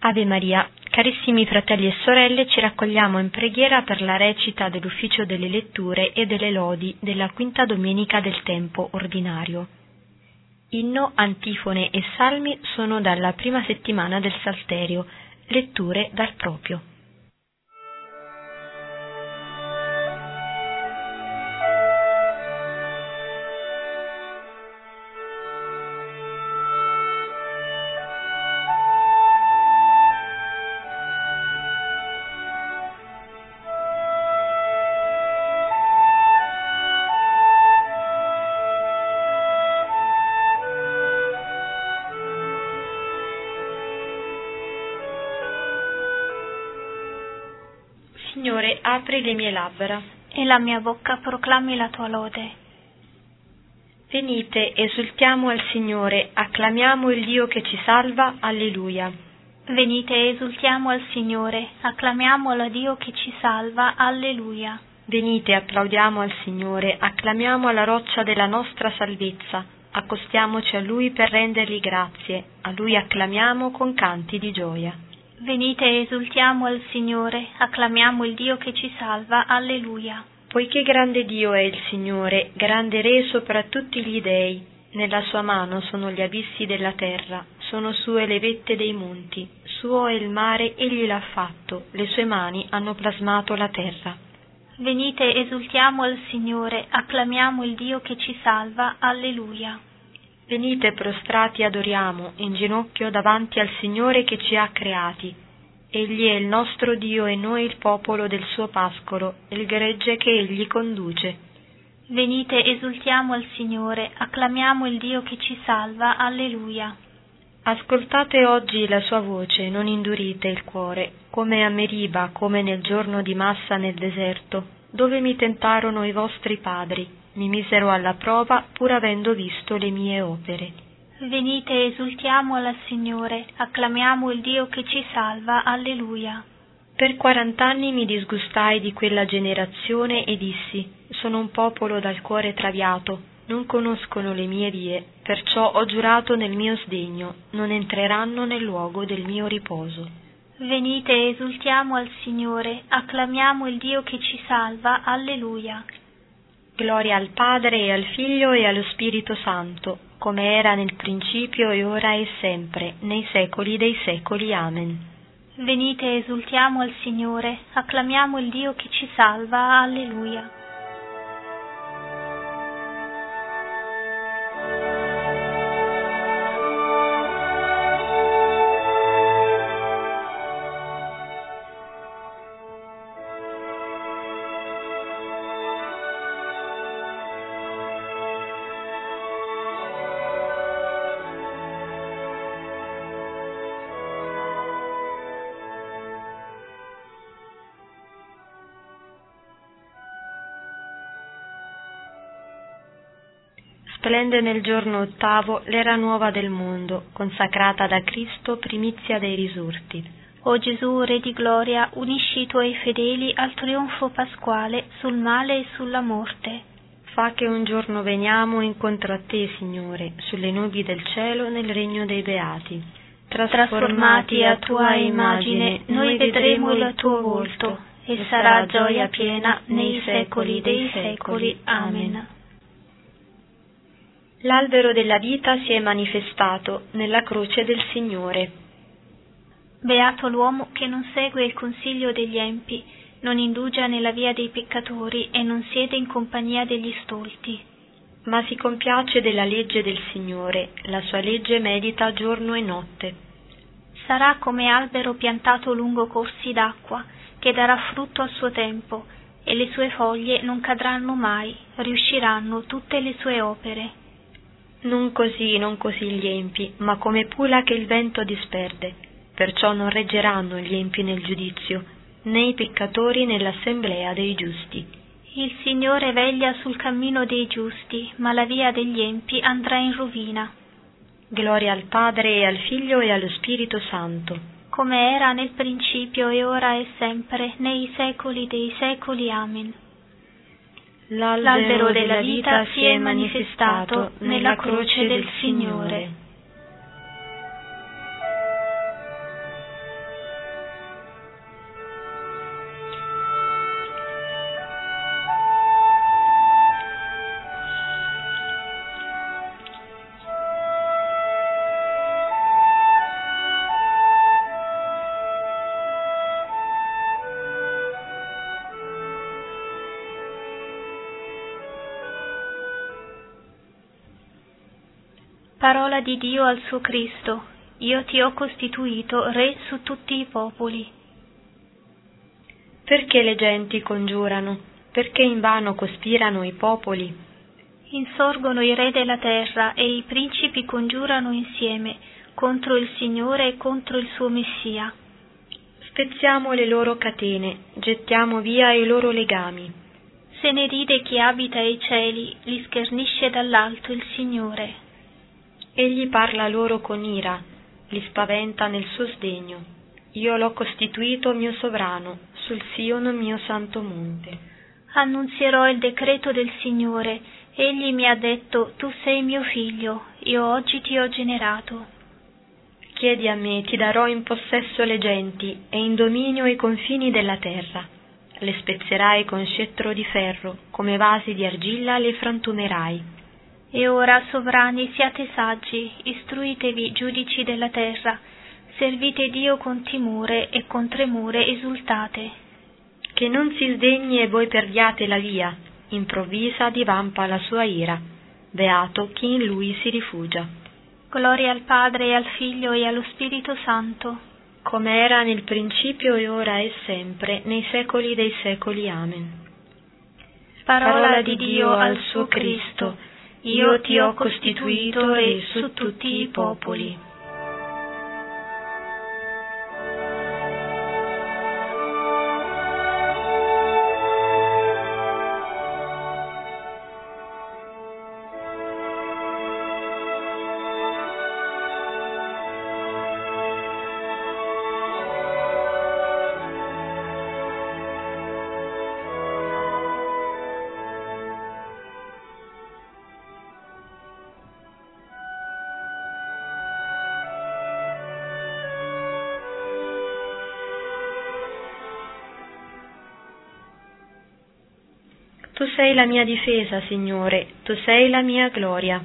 Ave Maria, carissimi fratelli e sorelle, ci raccogliamo in preghiera per la recita dell'ufficio delle letture e delle lodi della quinta domenica del tempo ordinario. Inno, antifone e salmi sono dalla prima settimana del Salterio, letture dal proprio. Signore, apri le mie labbra, e la mia bocca proclami la tua lode. Venite, esultiamo al Signore, acclamiamo il Dio che ci salva, alleluia. Venite, esultiamo al Signore, acclamiamo al Dio che ci salva, alleluia. Venite, applaudiamo al Signore, acclamiamo alla roccia della nostra salvezza, accostiamoci a Lui per rendergli grazie, a Lui acclamiamo con canti di gioia. Venite, esultiamo al Signore, acclamiamo il Dio che ci salva, alleluia. Poiché grande Dio è il Signore, grande Re sopra tutti gli dei, nella sua mano sono gli abissi della terra, sono sue le vette dei monti, suo è il mare, egli l'ha fatto, le sue mani hanno plasmato la terra. Venite, esultiamo al Signore, acclamiamo il Dio che ci salva, alleluia. Venite prostrati adoriamo, in ginocchio davanti al Signore che ci ha creati. Egli è il nostro Dio e noi il popolo del suo pascolo, il gregge che egli conduce. Venite, esultiamo al Signore, acclamiamo il Dio che ci salva, alleluia. Ascoltate oggi la sua voce, non indurite il cuore, come a Meriba, come nel giorno di Massa nel deserto, dove mi tentarono i vostri padri. Mi misero alla prova pur avendo visto le mie opere. Venite, esultiamo al Signore, acclamiamo il Dio che ci salva, alleluia. Per 40 anni mi disgustai di quella generazione e dissi, sono un popolo dal cuore traviato, non conoscono le mie vie, perciò ho giurato nel mio sdegno, non entreranno nel luogo del mio riposo. Venite, esultiamo al Signore, acclamiamo il Dio che ci salva, alleluia. Gloria al Padre e al Figlio e allo Spirito Santo, come era nel principio e ora e sempre, nei secoli dei secoli. Amen. Venite, esultiamo al Signore, acclamiamo il Dio che ci salva, alleluia. Splende nel giorno ottavo l'era nuova del mondo, consacrata da Cristo, primizia dei risorti. O Gesù, Re di gloria, unisci i tuoi fedeli al trionfo pasquale sul male e sulla morte. Fa che un giorno veniamo incontro a te, Signore, sulle nubi del cielo nel regno dei beati. Trasformati a tua immagine, noi vedremo il tuo volto, e sarà gioia piena nei secoli dei secoli. Amen. L'albero della vita si è manifestato nella croce del Signore. Beato l'uomo che non segue il consiglio degli empi, non indugia nella via dei peccatori e non siede in compagnia degli stolti. Ma si compiace della legge del Signore, la sua legge medita giorno e notte. Sarà come albero piantato lungo corsi d'acqua, che darà frutto al suo tempo, e le sue foglie non cadranno mai, riusciranno tutte le sue opere. Non così gli empi, ma come pula che il vento disperde. Perciò non reggeranno gli empi nel giudizio, né i peccatori nell'assemblea dei giusti. Il Signore veglia sul cammino dei giusti, ma la via degli empi andrà in rovina. Gloria al Padre e al Figlio e allo Spirito Santo. Come era nel principio e ora e sempre, nei secoli dei secoli. Amen. L'albero della vita si è manifestato nella croce del Signore. Parola di Dio al suo Cristo. Io ti ho costituito re su tutti i popoli. Perché le genti congiurano? Perché invano cospirano i popoli? Insorgono i re della terra e i principi congiurano insieme contro il Signore e contro il suo Messia. Spezziamo le loro catene, gettiamo via i loro legami. Se ne ride chi abita ai cieli, li schernisce dall'alto il Signore. Egli parla loro con ira, li spaventa nel suo sdegno. Io l'ho costituito mio sovrano, sul Sion mio santo monte. Annunzierò il decreto del Signore. Egli mi ha detto: tu sei mio figlio, io oggi ti ho generato. Chiedi a me, ti darò in possesso le genti e in dominio i confini della terra. Le spezzerai con scettro di ferro, come vasi di argilla le frantumerai. E ora, sovrani, siate saggi, istruitevi, giudici della terra, servite Dio con timore e con tremore esultate. Che non si sdegni e voi perdiate la via, improvvisa divampa la sua ira. Beato chi in lui si rifugia. Gloria al Padre e al Figlio e allo Spirito Santo, come era nel principio e ora e sempre, nei secoli dei secoli. Amen. Parola di Dio al suo Cristo. Io ti ho costituito re su tutti i popoli. Tu sei la mia difesa, Signore, tu sei la mia gloria.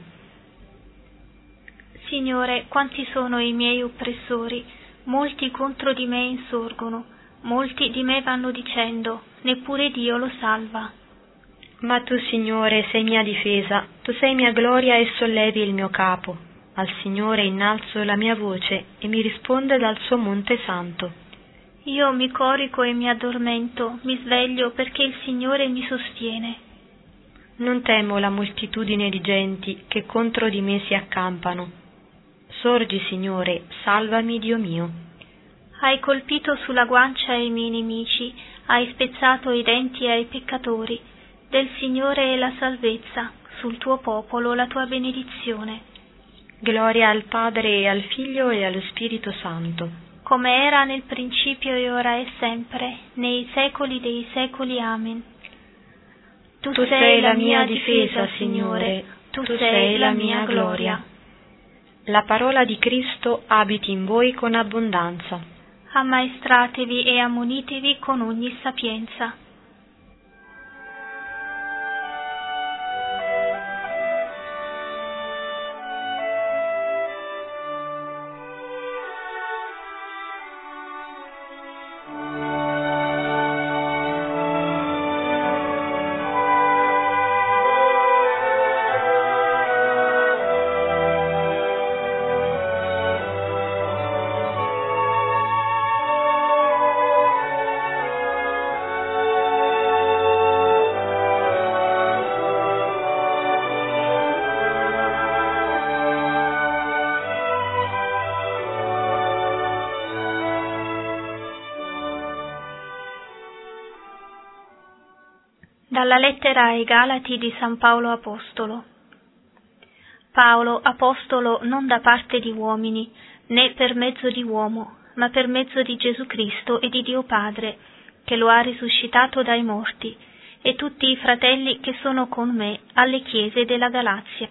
Signore, quanti sono i miei oppressori? Molti contro di me insorgono, molti di me vanno dicendo: neppure Dio lo salva. Ma tu, Signore, sei mia difesa, tu sei mia gloria e sollevi il mio capo. Al Signore innalzo la mia voce e mi risponde dal suo monte santo. Io mi corico e mi addormento, mi sveglio perché il Signore mi sostiene. Non temo la moltitudine di genti che contro di me si accampano. Sorgi, Signore, salvami, Dio mio. Hai colpito sulla guancia i miei nemici, hai spezzato i denti ai peccatori. Del Signore è la salvezza, sul tuo popolo la tua benedizione. Gloria al Padre e al Figlio e allo Spirito Santo. Come era nel principio e ora e sempre, nei secoli dei secoli. Amen. Tu sei la mia difesa, Signore, tu sei la mia gloria. La parola di Cristo abiti in voi con abbondanza. Ammaestratevi e ammonitevi con ogni sapienza. Dalla lettera ai Galati di San Paolo Apostolo. Paolo, apostolo non da parte di uomini, né per mezzo di uomo, ma per mezzo di Gesù Cristo e di Dio Padre, che lo ha risuscitato dai morti, e tutti i fratelli che sono con me alle chiese della Galazia.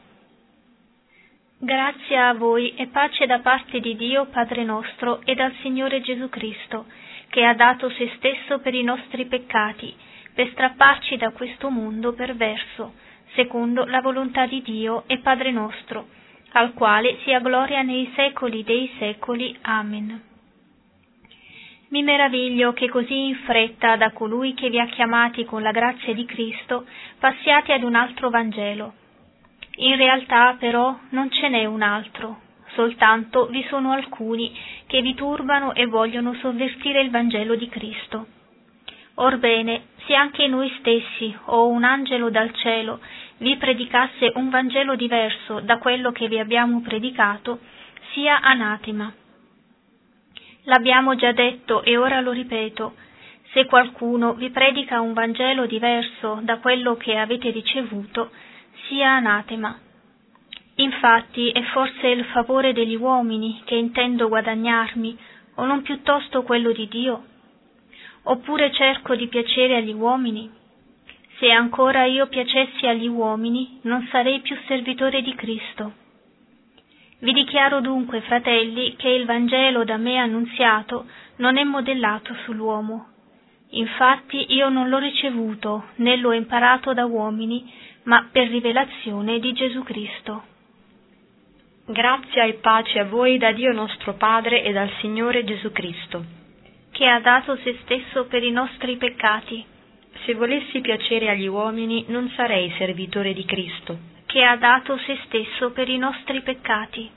Grazia a voi e pace da parte di Dio Padre nostro e dal Signore Gesù Cristo, che ha dato se stesso per i nostri peccati, per strapparci da questo mondo perverso, secondo la volontà di Dio e Padre nostro, al quale sia gloria nei secoli dei secoli. Amen. Mi meraviglio che così in fretta da colui che vi ha chiamati con la grazia di Cristo passiate ad un altro Vangelo. In realtà però non ce n'è un altro, soltanto vi sono alcuni che vi turbano e vogliono sovvertire il Vangelo di Cristo. Orbene, se anche noi stessi o un angelo dal cielo vi predicasse un Vangelo diverso da quello che vi abbiamo predicato, sia anatema. L'abbiamo già detto e ora lo ripeto: se qualcuno vi predica un Vangelo diverso da quello che avete ricevuto, sia anatema. Infatti è forse il favore degli uomini che intendo guadagnarmi, o non piuttosto quello di Dio? Oppure cerco di piacere agli uomini? Se ancora io piacessi agli uomini, non sarei più servitore di Cristo. Vi dichiaro dunque, fratelli, che il Vangelo da me annunziato non è modellato sull'uomo. Infatti io non l'ho ricevuto, né l'ho imparato da uomini, ma per rivelazione di Gesù Cristo. Grazia e pace a voi da Dio nostro Padre e dal Signore Gesù Cristo, che ha dato se stesso per i nostri peccati. Se volessi piacere agli uomini, non sarei servitore di Cristo, che ha dato se stesso per i nostri peccati.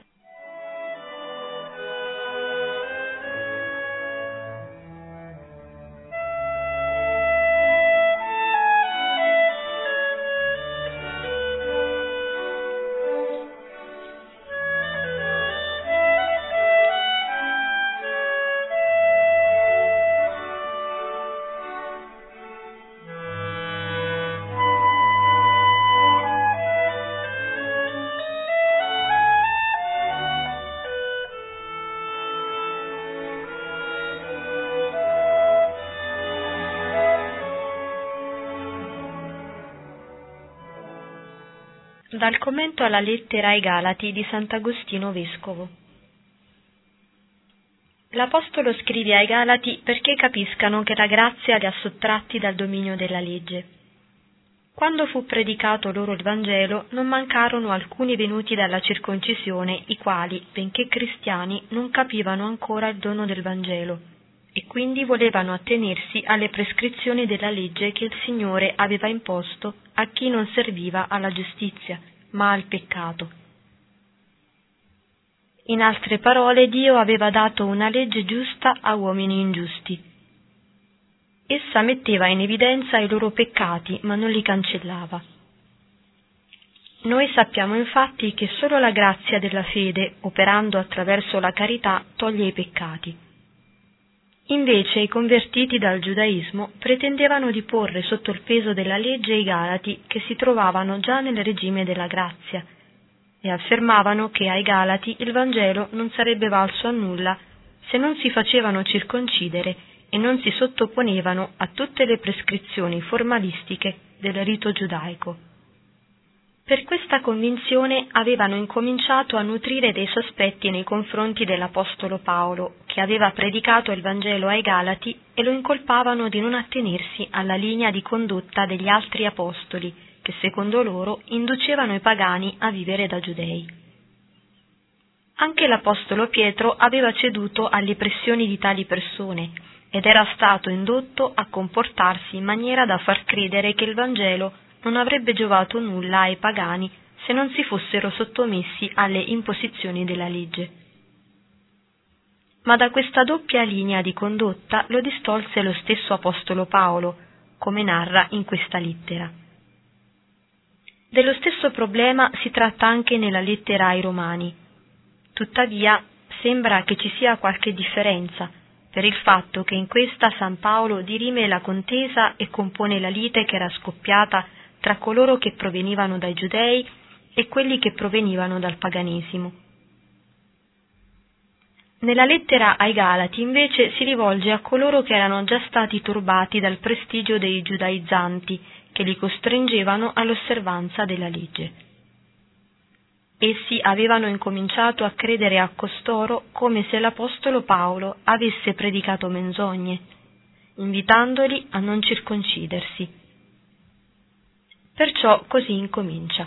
Dal commento alla lettera ai Galati di Sant'Agostino Vescovo. L'Apostolo scrive ai Galati perché capiscano che la grazia li ha sottratti dal dominio della legge. Quando fu predicato loro il Vangelo, non mancarono alcuni venuti dalla circoncisione, i quali, benché cristiani, non capivano ancora il dono del Vangelo, e quindi volevano attenersi alle prescrizioni della legge che il Signore aveva imposto a chi non serviva alla giustizia, ma al peccato. In altre parole, Dio aveva dato una legge giusta a uomini ingiusti. Essa metteva in evidenza i loro peccati, ma non li cancellava. Noi sappiamo infatti che solo la grazia della fede, operando attraverso la carità, toglie i peccati. Invece i convertiti dal giudaismo pretendevano di porre sotto il peso della legge i Galati che si trovavano già nel regime della grazia e affermavano che ai Galati il Vangelo non sarebbe valso a nulla se non si facevano circoncidere e non si sottoponevano a tutte le prescrizioni formalistiche del rito giudaico. Per questa convinzione avevano incominciato a nutrire dei sospetti nei confronti dell'Apostolo Paolo, che aveva predicato il Vangelo ai Galati, e lo incolpavano di non attenersi alla linea di condotta degli altri apostoli, che secondo loro inducevano i pagani a vivere da giudei. Anche l'Apostolo Pietro aveva ceduto alle pressioni di tali persone ed era stato indotto a comportarsi in maniera da far credere che il Vangelo non avrebbe giovato nulla ai pagani se non si fossero sottomessi alle imposizioni della legge. Ma da questa doppia linea di condotta lo distolse lo stesso Apostolo Paolo, come narra in questa lettera. Dello stesso problema si tratta anche nella lettera ai Romani. Tuttavia, sembra che ci sia qualche differenza, per il fatto che in questa San Paolo dirime la contesa e compone la lite che era scoppiata tra coloro che provenivano dai giudei e quelli che provenivano dal paganesimo. Nella lettera ai Galati invece si rivolge a coloro che erano già stati turbati dal prestigio dei giudaizzanti che li costringevano all'osservanza della legge. Essi avevano incominciato a credere a costoro come se l'Apostolo Paolo avesse predicato menzogne, invitandoli a non circoncidersi. Perciò così incomincia.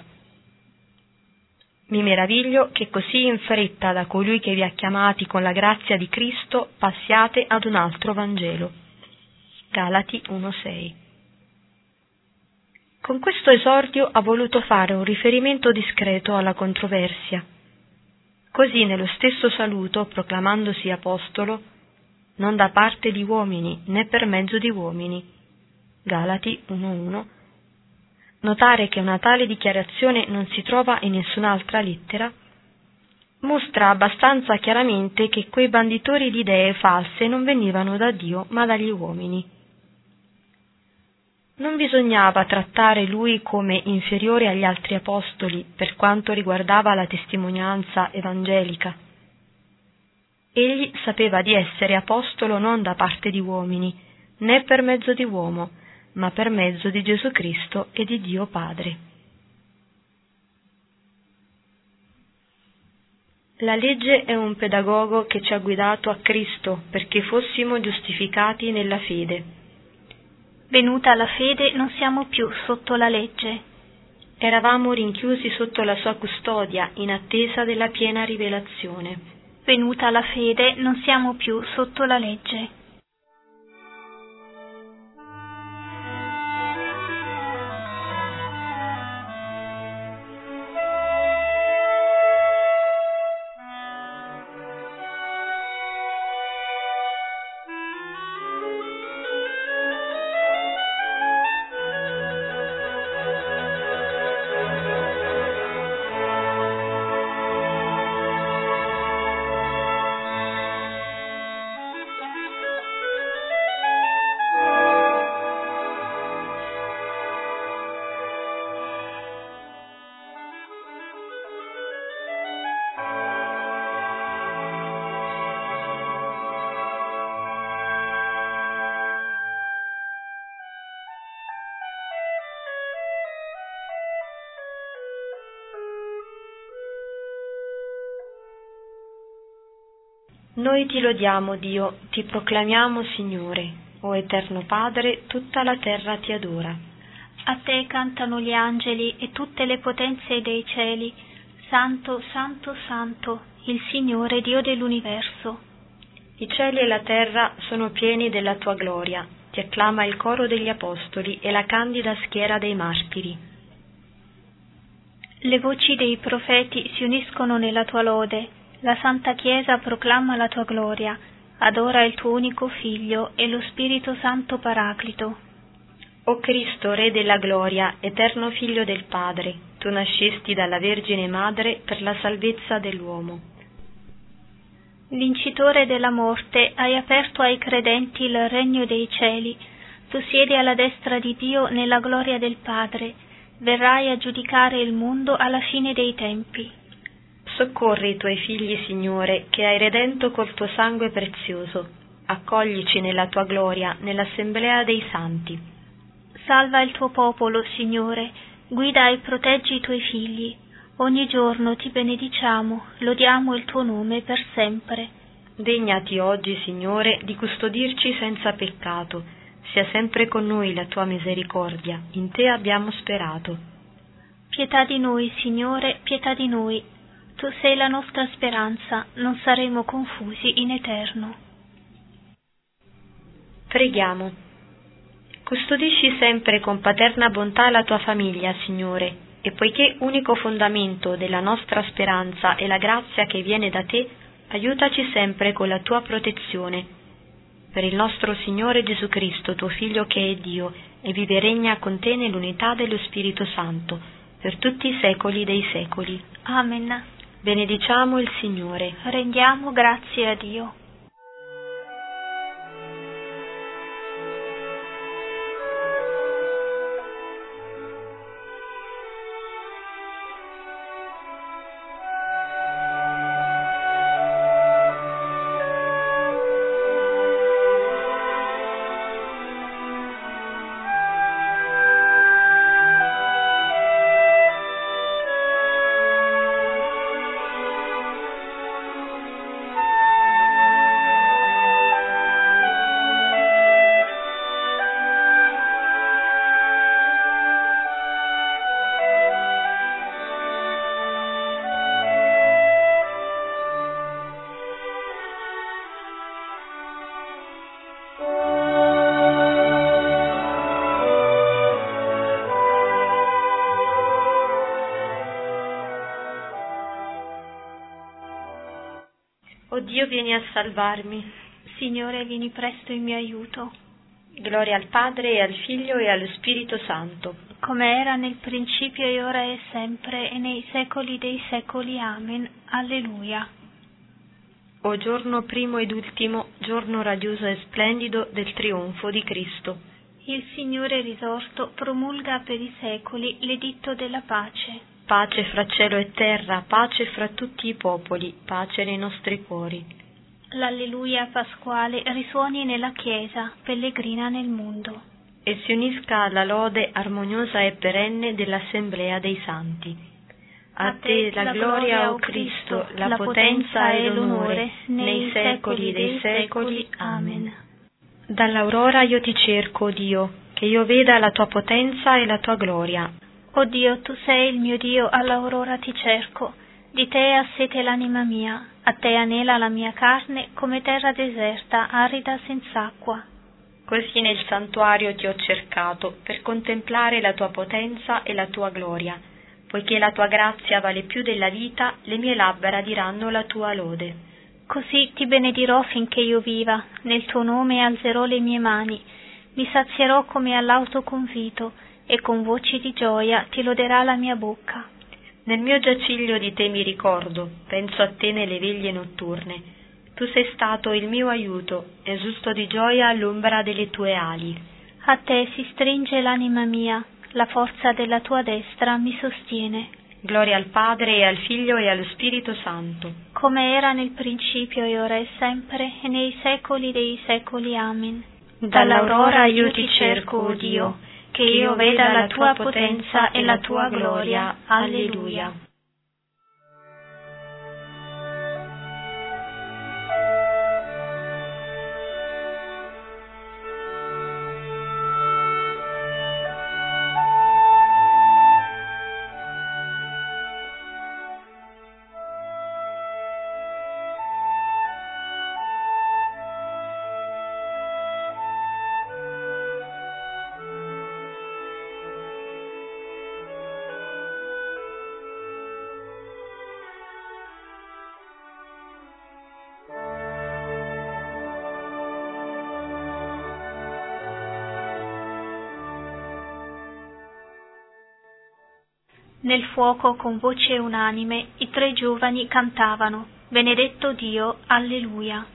Mi meraviglio che così in fretta da colui che vi ha chiamati con la grazia di Cristo passiate ad un altro Vangelo. Galati 1,6. Con questo esordio ha voluto fare un riferimento discreto alla controversia. Così nello stesso saluto, proclamandosi apostolo, non da parte di uomini né per mezzo di uomini. Galati 1:1. Notare che una tale dichiarazione non si trova in nessun'altra lettera mostra abbastanza chiaramente che quei banditori di idee false non venivano da Dio ma dagli uomini. Non bisognava trattare lui come inferiore agli altri apostoli per quanto riguardava la testimonianza evangelica. Egli sapeva di essere apostolo non da parte di uomini, né per mezzo di uomo, ma per mezzo di Gesù Cristo e di Dio Padre. La legge è un pedagogo che ci ha guidato a Cristo perché fossimo giustificati nella fede. Venuta la fede non siamo più sotto la legge. Eravamo rinchiusi sotto la sua custodia in attesa della piena rivelazione. Venuta la fede non siamo più sotto la legge. Noi ti lodiamo, Dio, ti proclamiamo, Signore. O Eterno Padre, tutta la terra ti adora. A te cantano gli angeli e tutte le potenze dei cieli. Santo, Santo, Santo, il Signore Dio dell'universo. I cieli e la terra sono pieni della tua gloria. Ti acclama il coro degli apostoli e la candida schiera dei martiri. Le voci dei profeti si uniscono nella tua lode. La Santa Chiesa proclama la tua gloria, adora il tuo unico Figlio e lo Spirito Santo Paraclito. O Cristo, Re della gloria, eterno Figlio del Padre, tu nascesti dalla Vergine Madre per la salvezza dell'uomo. Vincitore della morte, hai aperto ai credenti il regno dei cieli, tu siedi alla destra di Dio nella gloria del Padre, verrai a giudicare il mondo alla fine dei tempi. Soccorri i tuoi figli, Signore, che hai redento col tuo sangue prezioso. Accoglici nella tua gloria, nell'assemblea dei santi. Salva il tuo popolo, Signore, guida e proteggi i tuoi figli. Ogni giorno ti benediciamo, lodiamo il tuo nome per sempre. Degnati oggi, Signore, di custodirci senza peccato. Sia sempre con noi la tua misericordia, in te abbiamo sperato. Pietà di noi, Signore, pietà di noi. Tu sei la nostra speranza, non saremo confusi in eterno. Preghiamo. Custodisci sempre con paterna bontà la tua famiglia, Signore, e poiché unico fondamento della nostra speranza è la grazia che viene da te, aiutaci sempre con la tua protezione. Per il nostro Signore Gesù Cristo, tuo Figlio che è Dio, e vive e regna con te nell'unità dello Spirito Santo, per tutti i secoli dei secoli. Amen. Benediciamo il Signore. Rendiamo grazie a Dio. Dio, vieni a salvarmi. Signore, vieni presto in mio aiuto. Gloria al Padre e al Figlio e allo Spirito Santo, come era nel principio e ora e sempre e nei secoli dei secoli. Amen. Alleluia. O giorno primo ed ultimo, giorno radioso e splendido del trionfo di Cristo. Il Signore risorto promulga per i secoli l'editto della pace. Pace fra cielo e terra, pace fra tutti i popoli, pace nei nostri cuori. L'alleluia pasquale risuoni nella Chiesa, pellegrina nel mondo. E si unisca alla lode armoniosa e perenne dell'Assemblea dei Santi. A te la gloria, o Cristo, la potenza e l'onore, nei secoli dei secoli. Amen. Dall'aurora io ti cerco, o Dio, che io veda la tua potenza e la tua gloria. O Dio, tu sei il mio Dio, all'aurora ti cerco. Di te ha sete l'anima mia, a te anela la mia carne, come terra deserta, arida senz'acqua. Così nel santuario ti ho cercato, per contemplare la tua potenza e la tua gloria. Poiché la tua grazia vale più della vita, le mie labbra diranno la tua lode. Così ti benedirò finché io viva, nel tuo nome alzerò le mie mani, mi sazierò come all'auto convito, e con voci di gioia ti loderà la mia bocca. Nel mio giaciglio di te mi ricordo, penso a te nelle veglie notturne. Tu sei stato il mio aiuto, esulto di gioia all'ombra delle tue ali. A te si stringe l'anima mia, la forza della tua destra mi sostiene. Gloria al Padre e al Figlio e allo Spirito Santo, come era nel principio e ora e sempre e nei secoli dei secoli. Amen. Dall'aurora io ti cerco, o Dio, che io veda la tua potenza e la tua gloria. Alleluia. Nel fuoco con voce unanime i tre giovani cantavano: Benedetto Dio, alleluia.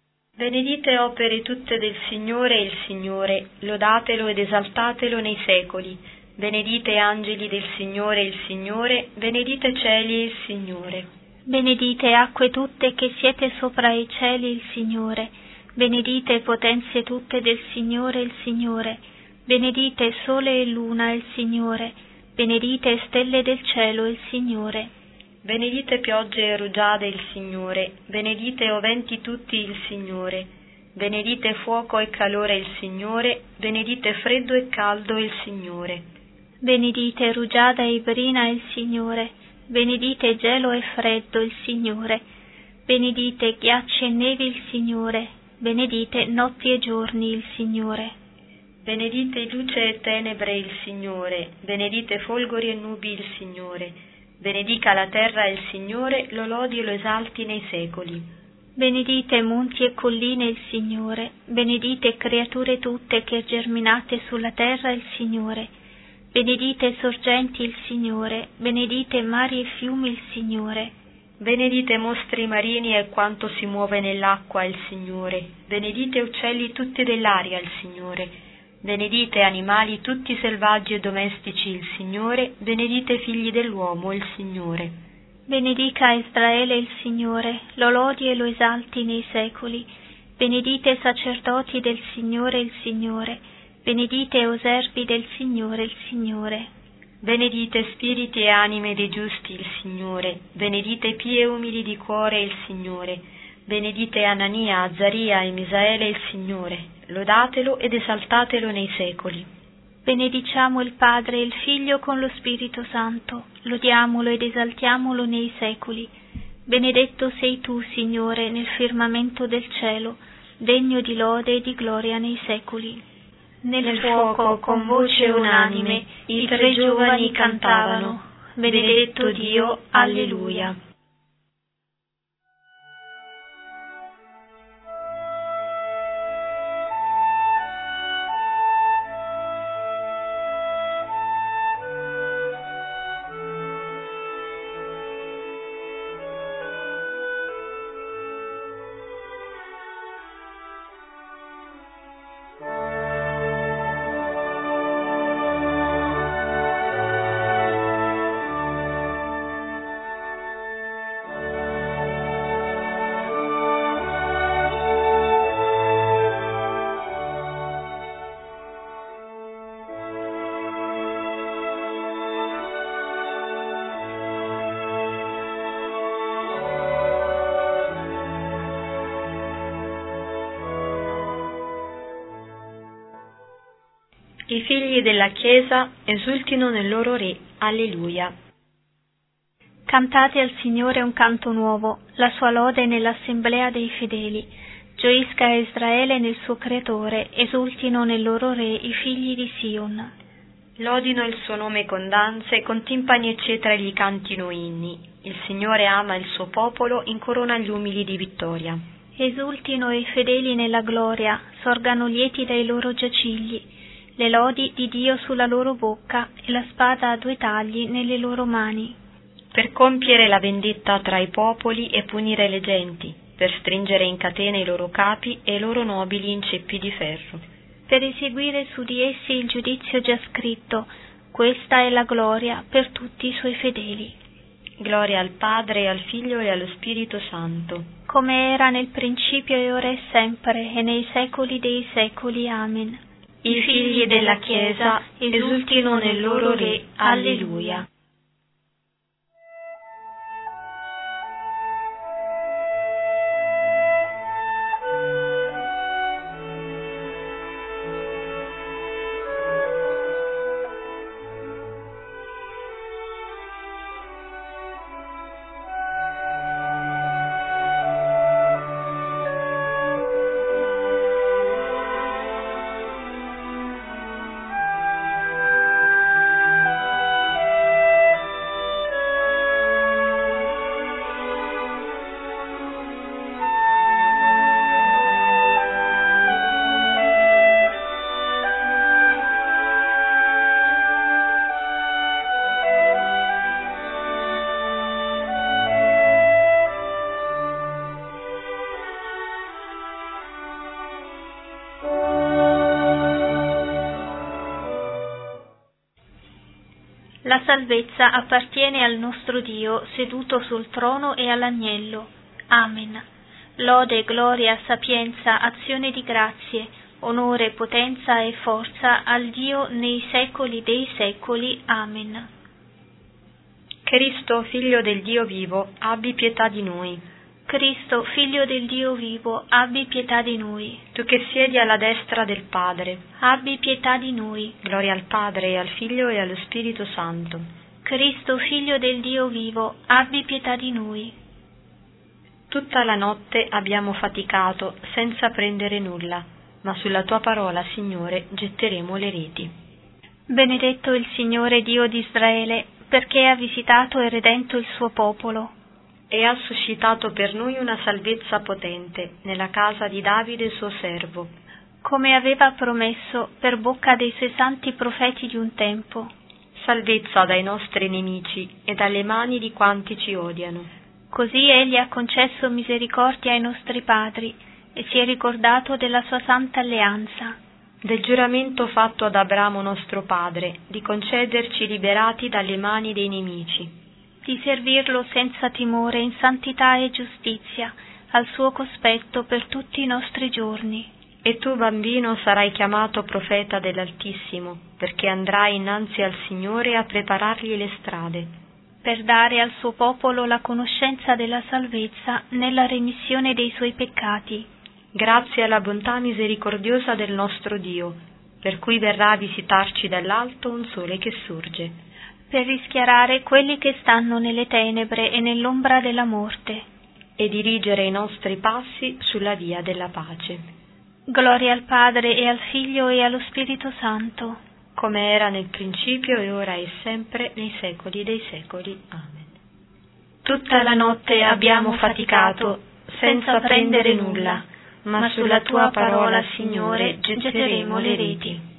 Benedite opere tutte del Signore il Signore, lodatelo ed esaltatelo nei secoli. Benedite angeli del Signore il Signore, benedite cieli il Signore. Benedite acque tutte che siete sopra i cieli il Signore, benedite potenze tutte del Signore il Signore, benedite sole e luna il Signore, benedite stelle del cielo il Signore. Benedite piogge e rugiade il Signore, benedite o venti tutti il Signore, benedite fuoco e calore il Signore, benedite freddo e caldo il Signore. Benedite rugiada e brina il Signore, benedite gelo e freddo il Signore, benedite ghiacci e nevi il Signore, benedite notti e giorni il Signore. Benedite luce e tenebre il Signore, benedite folgori e nubi il Signore, benedica la terra il Signore, lo lodi e lo esalti nei secoli. Benedite monti e colline il Signore, benedite creature tutte che germinate sulla terra il Signore, benedite sorgenti il Signore, benedite mari e fiumi il Signore. Benedite mostri marini e quanto si muove nell'acqua il Signore, benedite uccelli tutti dell'aria il Signore, benedite animali tutti selvaggi e domestici il Signore, benedite figli dell'uomo il Signore. Benedica Israele il Signore, lo lodi e lo esalti nei secoli. Benedite sacerdoti del Signore il Signore, benedite oservi del Signore il Signore. Benedite spiriti e anime dei giusti il Signore, benedite pie e umili di cuore il Signore, benedite Anania, Azzaria e Misaele il Signore. Lodatelo ed esaltatelo nei secoli. Benediciamo il Padre e il Figlio con lo Spirito Santo, lodiamolo ed esaltiamolo nei secoli. Benedetto sei tu, Signore, nel firmamento del cielo, degno di lode e di gloria nei secoli. Nel fuoco, con voce unanime, i tre giovani cantavano: Benedetto Dio, alleluia. I figli della Chiesa esultino nel loro Re. Alleluia. Cantate al Signore un canto nuovo, la sua lode nell'assemblea dei fedeli. Gioisca Israele nel suo Creatore, esultino nel loro Re i figli di Sion. Lodino il suo nome con danze, con timpani e cetre gli cantino inni. Il Signore ama il suo popolo, incorona gli umili di vittoria. Esultino i fedeli nella gloria, sorgano lieti dai loro giacigli. Le lodi di Dio sulla loro bocca e la spada a 2 tagli nelle loro mani. Per compiere la vendetta tra i popoli e punire le genti, per stringere in catene i loro capi e i loro nobili in ceppi di ferro. Per eseguire su di essi il giudizio già scritto, questa è la gloria per tutti i suoi fedeli. Gloria al Padre, e al Figlio e allo Spirito Santo. Come era nel principio e ora e sempre, e nei secoli dei secoli. Amen. I figli della Chiesa esultino nel loro Re. Alleluia. La salvezza appartiene al nostro Dio, seduto sul trono e all'agnello. Amen. Lode, gloria, sapienza, azione di grazie, onore, potenza e forza al Dio nei secoli dei secoli. Amen. Cristo, Figlio del Dio vivo, abbi pietà di noi. Cristo, Figlio del Dio vivo, abbi pietà di noi. Tu che siedi alla destra del Padre, abbi pietà di noi. Gloria al Padre, e al Figlio e allo Spirito Santo. Cristo, Figlio del Dio vivo, abbi pietà di noi. Tutta la notte abbiamo faticato senza prendere nulla, ma sulla tua parola, Signore, getteremo le reti. Benedetto il Signore Dio di Israele, perché ha visitato e redento il suo popolo. E ha suscitato per noi una salvezza potente nella casa di Davide suo servo, come aveva promesso per bocca dei suoi santi profeti di un tempo. Salvezza dai nostri nemici e dalle mani di quanti ci odiano. Così egli ha concesso misericordia ai nostri padri e si è ricordato della sua santa alleanza. Del giuramento fatto ad Abramo nostro padre, di concederci liberati dalle mani dei nemici, di servirlo senza timore in santità e giustizia, al suo cospetto per tutti i nostri giorni. E tu, bambino, sarai chiamato profeta dell'Altissimo, perché andrai innanzi al Signore a preparargli le strade, per dare al suo popolo la conoscenza della salvezza nella remissione dei suoi peccati. Grazie alla bontà misericordiosa del nostro Dio, per cui verrà a visitarci dall'alto un sole che sorge, per rischiarare quelli che stanno nelle tenebre e nell'ombra della morte, e dirigere i nostri passi sulla via della pace. Gloria al Padre e al Figlio e allo Spirito Santo, come era nel principio e ora e sempre nei secoli dei secoli. Amen. Tutta la notte abbiamo faticato senza prendere nulla, ma sulla tua parola, Signore, getteremo le reti.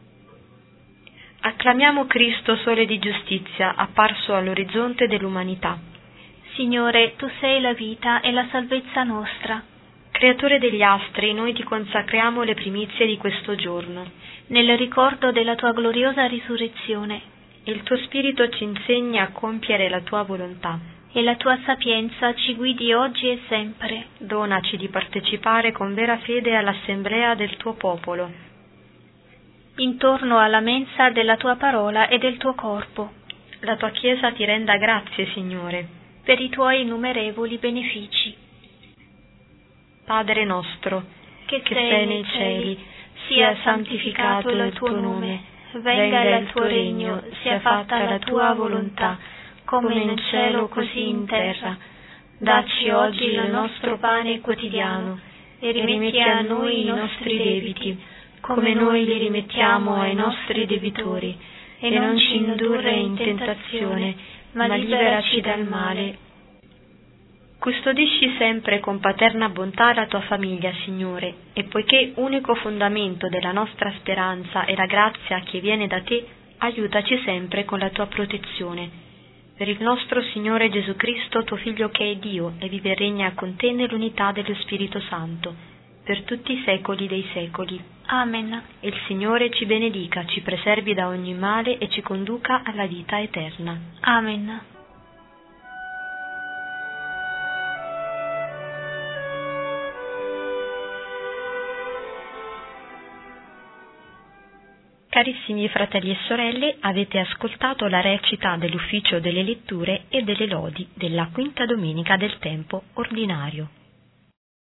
Acclamiamo Cristo, sole di giustizia, apparso all'orizzonte dell'umanità. Signore, tu sei la vita e la salvezza nostra. Creatore degli astri, noi ti consacriamo le primizie di questo giorno, nel ricordo della tua gloriosa risurrezione. Il tuo Spirito ci insegna a compiere la tua volontà, e la tua sapienza ci guidi oggi e sempre. Donaci di partecipare con vera fede all'assemblea del tuo popolo, intorno alla mensa della tua parola e del tuo corpo. La tua Chiesa ti renda grazie, Signore, per i tuoi innumerevoli benefici. Padre nostro, che sei nei cieli, sia santificato il tuo nome, venga il tuo regno, sia fatta la tua volontà, come in cielo così in terra. Dacci oggi il nostro pane quotidiano e rimetti a noi i nostri debiti, come noi li rimettiamo ai nostri debitori, e non ci indurre in tentazione, ma liberaci dal male. Custodisci sempre con paterna bontà la tua famiglia, Signore, e poiché unico fondamento della nostra speranza è la grazia che viene da te, aiutaci sempre con la tua protezione. Per il nostro Signore Gesù Cristo, tuo Figlio che è Dio e vive e regna con te nell'unità dello Spirito Santo, per tutti i secoli dei secoli. Amen. E il Signore ci benedica, ci preservi da ogni male e ci conduca alla vita eterna. Amen. Carissimi fratelli e sorelle, avete ascoltato la recita dell'ufficio delle letture e delle lodi della quinta domenica del tempo ordinario.